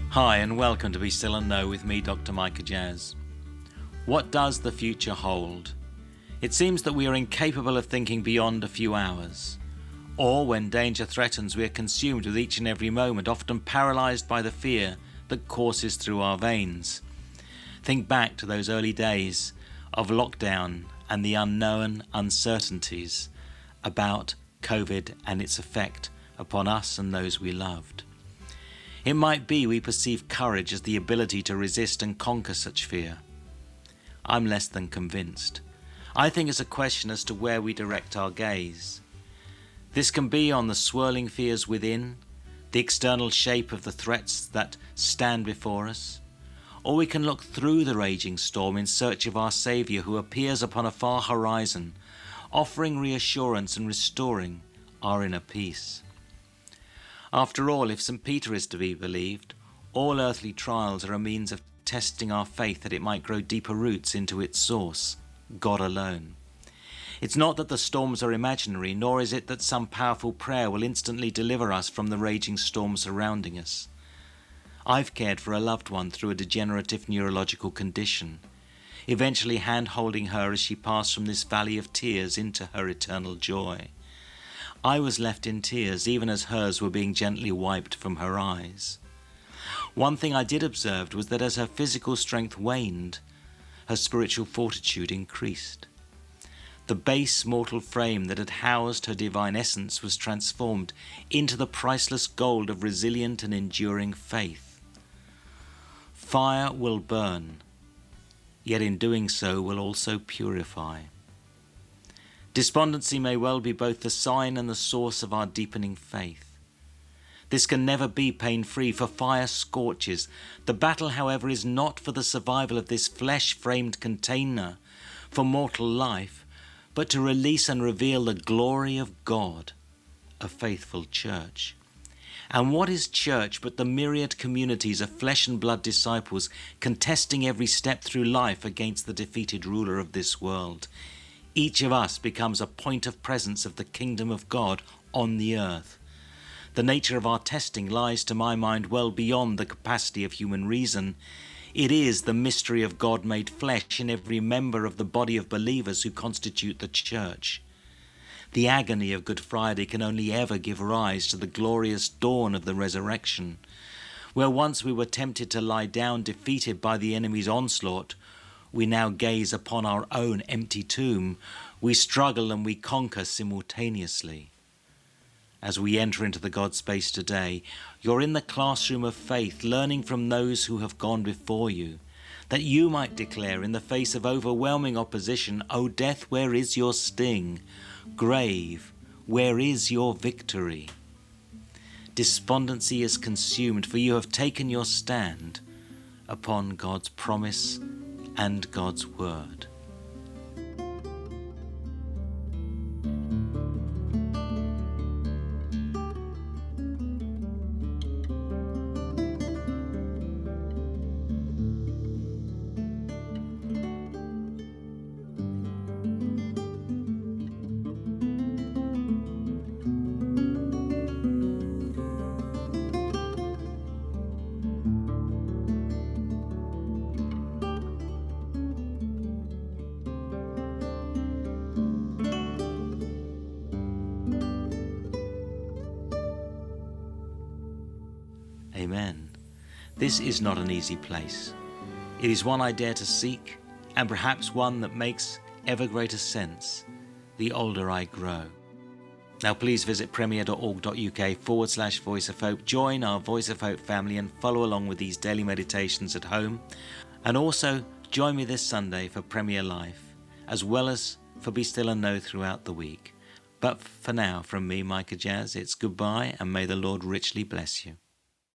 Hi and welcome to Be Still and Know with me, Dr. Micah Jazz. What does the future hold? It seems that we are incapable of thinking beyond a few hours. Or when danger threatens, we are consumed with each and every moment, often paralysed by the fear that courses through our veins. Think back to those early days of lockdown and the unknown uncertainties about COVID and its effect upon us and those we loved. It might be we perceive courage as the ability to resist and conquer such fear. I'm less than convinced. I think it's a question as to where we direct our gaze. This can be on the swirling fears within, the external shape of the threats that stand before us, or we can look through the raging storm in search of our Saviour who appears upon a far horizon, offering reassurance and restoring our inner peace. After all, if St. Peter is to be believed, all earthly trials are a means of testing our faith that it might grow deeper roots into its source, God alone. It's not that the storms are imaginary, nor is it that some powerful prayer will instantly deliver us from the raging storm surrounding us. I've cared for a loved one through a degenerative neurological condition, eventually hand-holding her as she passed from this valley of tears into her eternal joy. I was left in tears even as hers were being gently wiped from her eyes. One thing I did observe was that as her physical strength waned, her spiritual fortitude increased. The base mortal frame that had housed her divine essence was transformed into the priceless gold of resilient and enduring faith. Fire will burn, yet in doing so will also purify. Despondency may well be both the sign and the source of our deepening faith. This can never be pain-free, for fire scorches. The battle, however, is not for the survival of this flesh-framed container for mortal life, but to release and reveal the glory of God, a faithful church. And what is church but the myriad communities of flesh and blood disciples contesting every step through life against the defeated ruler of this world? Each of us becomes a point of presence of the kingdom of God on the earth. The nature of our testing lies, to my mind, well beyond the capacity of human reason. It is the mystery of God made flesh in every member of the body of believers who constitute the church. The agony of Good Friday can only ever give rise to the glorious dawn of the resurrection. Where once we were tempted to lie down defeated by the enemy's onslaught, we now gaze upon our own empty tomb. We struggle and we conquer simultaneously. As we enter into the God space today, you're in the classroom of faith, learning from those who have gone before you, that you might declare in the face of overwhelming opposition, "O death, where is your sting? Grave, where is your victory?" Despondency is consumed, for you have taken your stand upon God's promise and God's word. Amen. This is not an easy place. It is one I dare to seek, and perhaps one that makes ever greater sense the older I grow. Now please visit premier.org.uk/Voice of Hope. Join our Voice of Hope family and follow along with these daily meditations at home. And also join me this Sunday for Premier Life, as well as for Be Still and Know throughout the week. But for now, from me, Micah Jazz, it's goodbye, and may the Lord richly bless you.